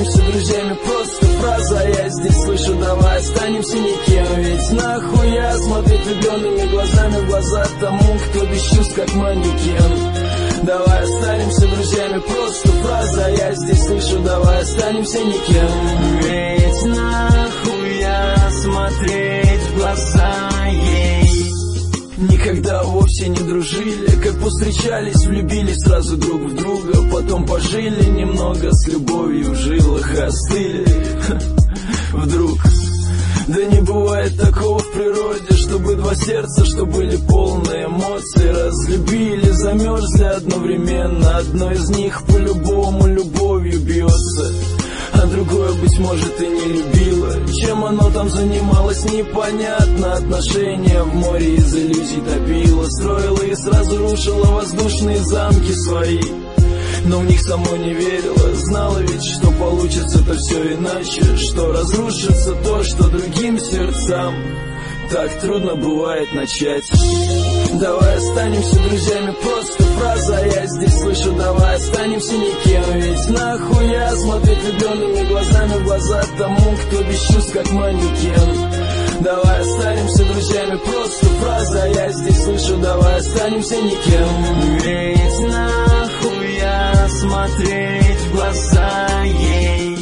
останемся друзьями, просто фраза, а я здесь слышу, давай останемся никем. Ведь нахуя смотреть влюбленными глазами в глаза тому, кто без чувств как манекен. Давай останемся друзьями, просто фраза, а я здесь слышу, давай останемся никем. Ведь нахуя смотреть в глаза ей. Никогда вовсе не дружили, как повстречались, влюбились сразу друг в друга. Потом пожили немного, с любовью в жилах остыли. Вдруг, да не бывает такого в природе, чтобы два сердца, что были полные эмоций, разлюбили, замерзли одновременно. Одно из них по-любому любовью бьется, а другое, быть может, и не любило. Чем оно там занималось, непонятно. Отношения в море из иллюзий топило, строила и сразу рушила воздушные замки свои. Но в них самой не верила, знала ведь, что получится-то все иначе, что разрушится то, что другим сердцам так трудно бывает начать. Давай останемся друзьями, просто фраза, а я здесь слышу, давай останемся никем. Ведь нахуя смотреть влюбленными глазами в глаза тому, кто без чувств как манекен. Давай останемся друзьями, просто фраза, а я здесь слышу, давай останемся никем. Ведь нахуя смотреть в глаза ей.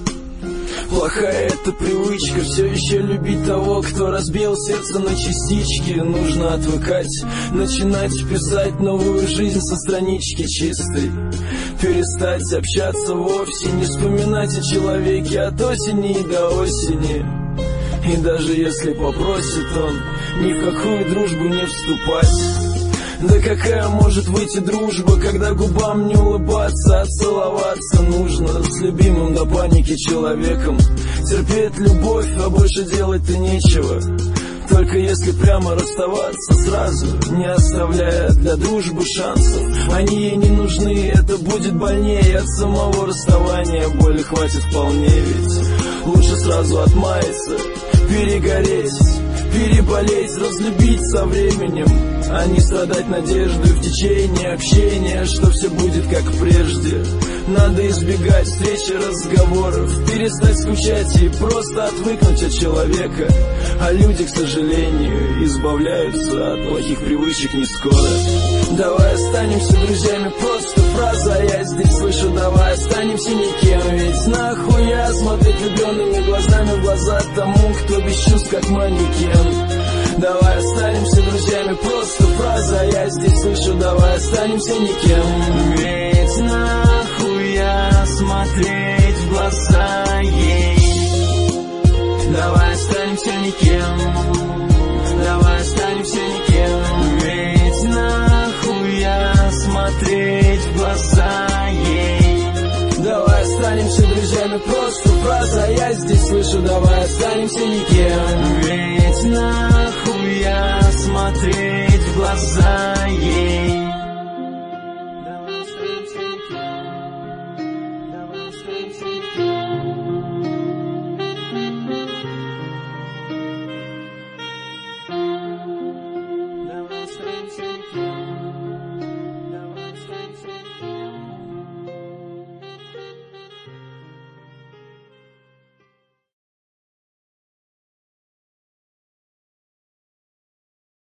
Плохая эта привычка, все еще любить того, кто разбил сердце на частички. Нужно отвыкать, начинать писать новую жизнь со странички чистой. Перестать общаться вовсе, не вспоминать о человеке от осени и до осени. И даже если попросит он, ни в какую дружбу не вступать. Да какая может выйти дружба, когда губам не улыбаться, а целоваться нужно с любимым до паники человеком. Терпеть любовь, а больше делать-то нечего. Только если прямо расставаться сразу, не оставляя для дружбы шансов. Они ей не нужны, это будет больнее от самого расставания. Боли хватит вполне, ведь лучше сразу отмаяться, перегореть, переболеть, разлюбить со временем, а не страдать надеждой в течение общения, что все будет как прежде. Надо избегать встречи, разговоров, перестать скучать и просто отвыкнуть от человека. А люди, к сожалению, избавляются от плохих привычек не скоро. Давай останемся друзьями, просто фраза, а я здесь слышу, давай останемся никем. Ведь нахуя смотреть влюбленными глазами в глаза тому, кто без чувств как манекен. Давай останемся друзьями, просто фраза, а я здесь слышу, давай останемся никем. Ведь нахуя смотреть в глаза ей. Давай останемся никем, давай останемся никем. Ведь нахуя смотреть в глаза ей. Давай останемся друзьями, просто фраза, а я здесь слышу, давай останемся никем. Ведь нахуя смотреть